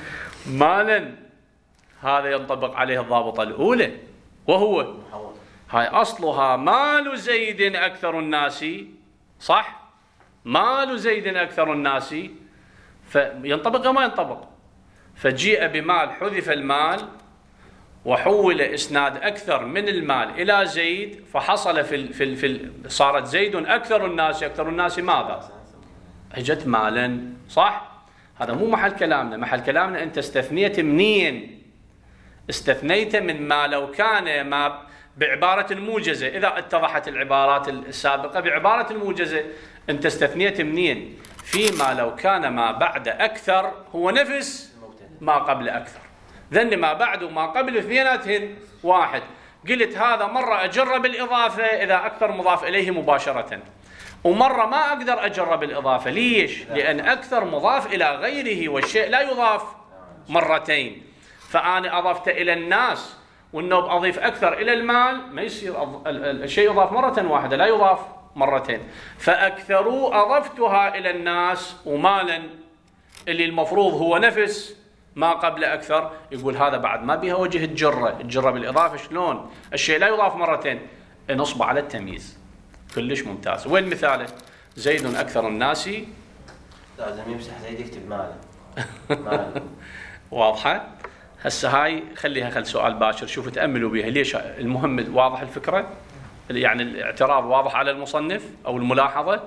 مالا هذا ينطبق عليه الضابطة الأولى وهو هاي أصلها مال زيد أكثر الناس، صح؟ مال زيد أكثر الناس، فينطبق أو ما ينطبق؟ فجيء بمال حذف المال وحول إسناد أكثر من المال إلى زيد، فحصل في ال في ال في ال صارت زيد أكثر الناس. أكثر الناس ماذا؟ أجت مالا، صح؟ هذا مو محل كلامنا. محل كلامنا أنت استثنيت منين؟ استثنيت من ما لو كان ما بعبارة الموجزة. إذا اتضحت العبارات السابقة بعبارة الموجزة، أنت استثنيت منين؟ فيما لو كان ما بعد أكثر هو نفس ما قبل أكثر. ذن ما بعد وما قبل اثنيناتهن واحد. قلت هذا مرة أجر بالإضافة إذا أكثر مضاف إليه مباشرة، ومرة ما أقدر أجر بالإضافة. ليش؟ لأن أكثر مضاف إلى غيره، والشيء لا يضاف مرتين. فأنا أضفت إلى الناس، والنوب أضيف أكثر إلى المال، ما يصير الشيء يضاف مرة واحدة، لا يضاف مرتين. فأكثروا أضفتها إلى الناس، ومالا اللي المفروض هو نفس ما قبل أكثر، يقول هذا بعد ما بها وجه الجرة. الجرة بالإضافة شلون؟ الشيء لا يضاف مرتين، نصب على التمييز. كلش ممتاز. وين مثاله؟ زيد أكثر الناس. لازم يمسح زيد يكتب ماله. ماله. واضحة؟ هسه هاي خليها خل سؤال باشر، شوفوا تأملوا بها. ليش المهم؟ واضح الفكرة؟ يعني الاعتراض واضح على المصنف أو الملاحظة؟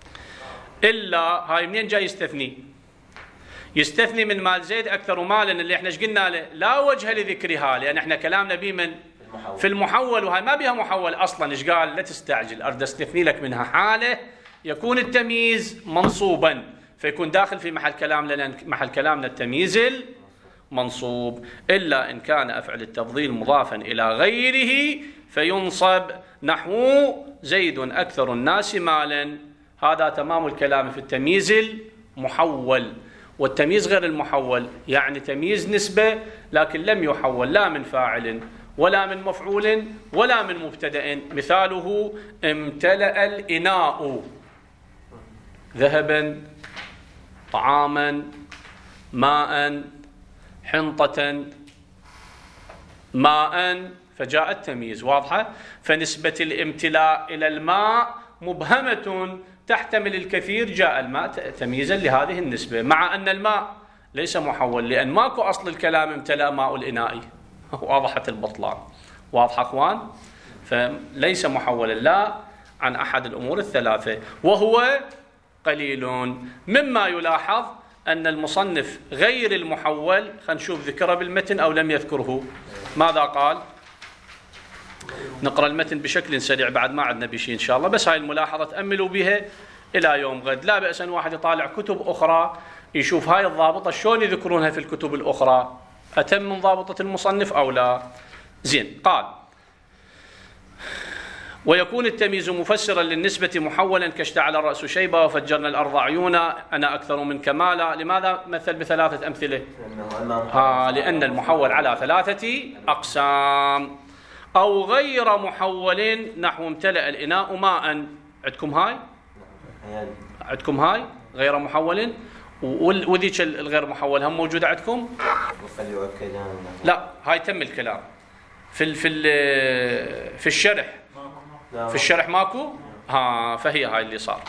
إلا هاي منين جاي يستثني؟ يستثني من مال زيد أكثر مالا اللي احنا ايش قلنا له؟ لا وجه لذكرها، لأن احنا كلامنا بيه من المحول. في المحول، وهاي ما بها محول أصلا. ايش قال؟ لا تستعجل، أرد استثني لك منها حالة يكون التمييز منصوبا، فيكون داخل في محل كلام، لأن محل كلامنا التمييز المنصوب. إلا إن كان أفعل التفضيل مضافا إلى غيره فينصب، نحو زيد أكثر الناس مالا. هذا تمام الكلام في التمييز المحول. والتمييز غير المحول يعني تمييز نسبة، لكن لم يحول لا من فاعل ولا من مفعول ولا من مبتدأ. مثاله امتلأ الإناء ذهبا، طعاما، ماء، حنطة، ماء، فجاء التمييز. واضحة؟ فنسبة الامتلاء إلى الماء مبهمة تحتمل الكثير، جاء الماء تمييزا لهذه النسبة، مع أن الماء ليس محول، لأن ماكو أصل الكلام امتلأ ماء الإناء. واضحة البطلان. واضح أخوان؟ فليس محولا لا عن أحد الأمور الثلاثة، وهو قليل. مما يلاحظ أن المصنف غير المحول، خلينا نشوف ذكره بالمتن أو لم يذكره. ماذا قال؟ نقرأ المتن بشكل سريع بعد ما عندنا بشيء إن شاء الله، بس هاي الملاحظة تأملوا بها إلى يوم غد. لا بأس أن واحد يطالع كتب أخرى يشوف هاي الضابطة شلون يذكرونها في الكتب الأخرى، أتم من ضابطة المصنف أو لا. زين. قال ويكون التمييز مفسرا للنسبة محولا كاشتعل الرأس شيبة وفجرنا الأرض عيونا أنا أكثر من كمالا. لماذا مثل بثلاثة أمثلة؟ ها لأن المحول على ثلاثة أقسام. أو غير محول، نحو امتلأ الإناء ماء. عندكم هاي؟ عندكم هاي غير محول، وذيك الغير محول هم موجودة عندكم؟ لا هاي تم الكلام في ال في ال في الشرح. في الشرح ماكو؟ ها فهي هاي اللي صار.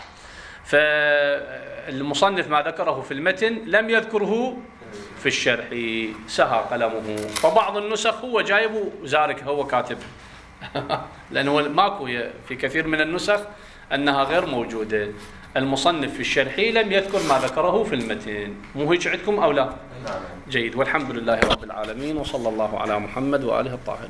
فالمصنف ما ذكره في المتن لم يذكره في الشرح، سهى قلمه. فبعض النسخ هو جايبه زارك هو كاتب لأنه ماكو في كثير من النسخ أنها غير موجودة. المصنف في الشرح لم يذكر ما ذكره في المتن. مو هيك عندكم أو لا؟ جيد. والحمد لله رب العالمين، وصلى الله على محمد وآله الطاهرين.